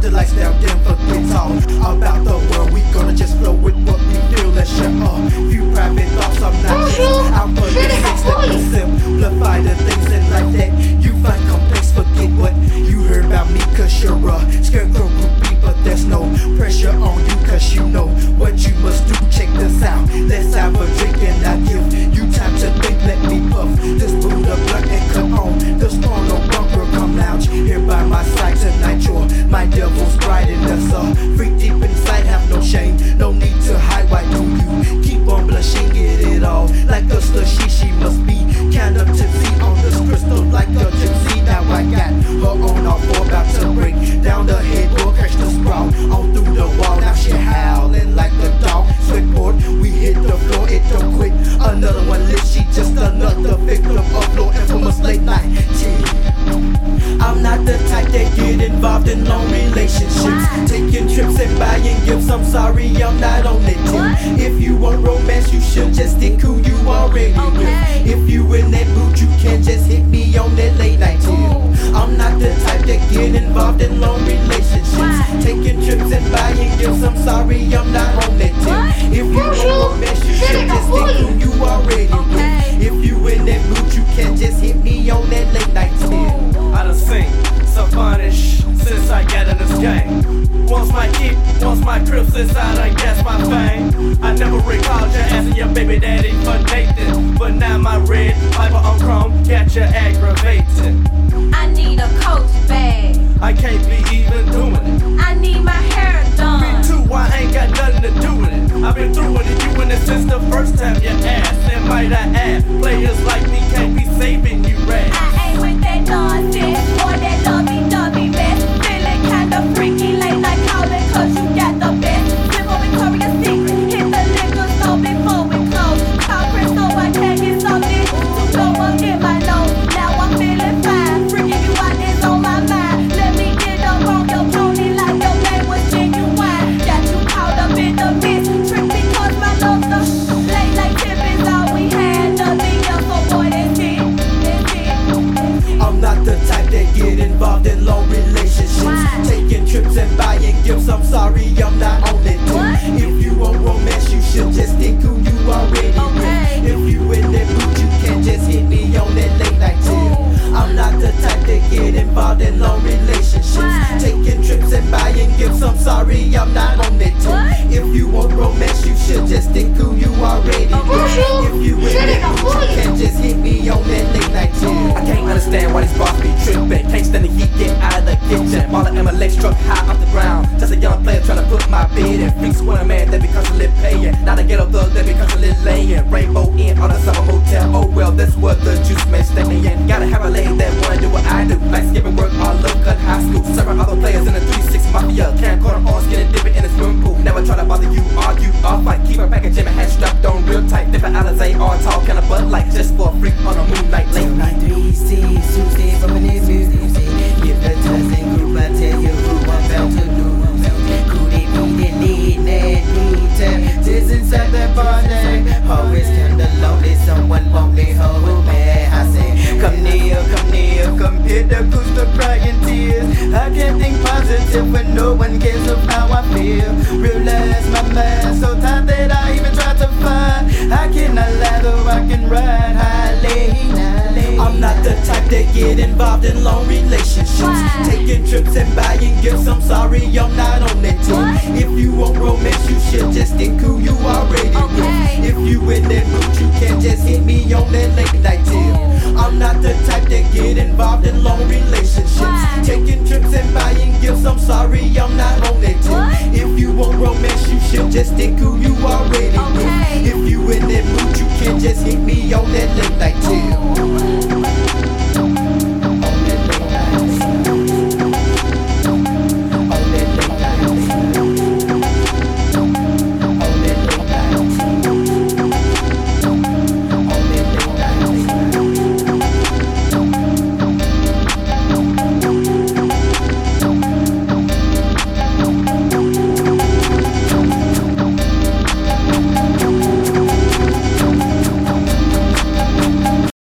the lights down, then forget all about the world. We gonna just flow with what we feel. Let's share a few private thoughts. I'm not just out for the sex. Let me simplify the things in life that you find complex. Forget what you heard about me, cause you're a scarecrow groupie, but there's no pressure on you, cause you know what you must do. Check this out, let's have a drink and I give you time to think. Let me puff this Buddha blunt and cut on the strong no bumper. Come lounge here by my side tonight. You're my devil's bride and that's a freak deep inside. Have no shame, no need to hide. Why do you keep on blushing? Get it all like a slushy. She must be kind of tipsy on this crystal like a gypsy. Now I got her on all four, about to break down the headboard, crash the sprawl on through the wall. Now she howling like a dog. Sweatboard, we hit the floor, it don't quit. Another one lit, she just another victim of low infamous late night tea. I'm not the type that get involved in long relationships, taking trips and buying gifts. I'm sorry, I'm not on it tip. If you want romance, you should just stick who you already with. If you in that mood, you can just hit me on that late night tip. I'm not the type that get involved in long relationships, taking trips and buying gifts. I'm sorry, I'm not on that tip. If you want romance, you should just stick who you already with. If you in that mood, you can just hit me on that late night tip. I done seen some punish since I got in this game. Once my kick, once my crib since I done gas my fame. I never recalled your ass and your baby daddy for Nathan, but now my red Piper on chrome got you aggravated. I need a Coach bag. I can't be even doing it. I need my hair done. Me too, I ain't got nothing to do with it. I've been through it and you in it since the first time you asked. And might I add, players like me can't be saving you rats. I ain't with that nonsense or that lovey-dovey mess. Feeling kinda freaky late night calling cause you got the best. Live on Victoria's Secret, hit the liquor store before we close. Call Crystal, I can't get something to blow up in my nose. Now I'm feeling fine, freaking you out is on my mind. Let me get up on your pony like your name was genuine. Got you caught up in the mist, trick because my love's the late night tip is all we had. Nothing else, so boy, that's it. I'm not the type that get involved in long relationships, taking trips and buying gifts. I'm sorry, I'm not on it too. If you want romance, you should just think who you already with. If you in that mood, you can just hit me on that late night tip. I'm not the type that get involved in long relationships, taking trips and buying gifts. I'm sorry, I'm not on it too. If you want romance, you should just think who you already with. If you in that mood, you can just hit me on that late night tip. I can't understand why these bars be tripping. Can't stand the heat, get out of the kitchen. Baller and my legs struck high off the ground. Just a young player trying to put my bid in. Freaks when a man that becomes a lit paying. Not a ghetto thug that becomes a lit laying. Rainbow Inn on a summer motel. Oh well, that's what the juice man stay in. Gotta have a lady that wanna do what I do. Like skipping work all local high school. Serving other players in the 3-6 mafia. Can't corner on skinny dipping in a swimming pool. Never try to bother you, argue or fight. Keep her packaging and hat strapped on real tight. Different Alizé all talk and a Bud Light. Just for a freak on a moonlight late night. 3-6, Tuesday from an music. Give the touching group, I tell you who I'm about to lose. Could it be the lead that new time? This inside the party. Always kinda lonely, someone won't be hold me. I say, come near, come here the coaster crying tears. I can't think positive when no one cares of how I feel. Realize my mind so tight that I even try to find. I cannot lie though I can ride highly. I'm not the type that get involved in long relationships, taking trips and buying gifts. I'm sorry, I'm not on that tip. If you want romance, you should just think who you already with. If you in that mood, you can just hit me on that late night tip. I'm not the type that get involved in long relationships,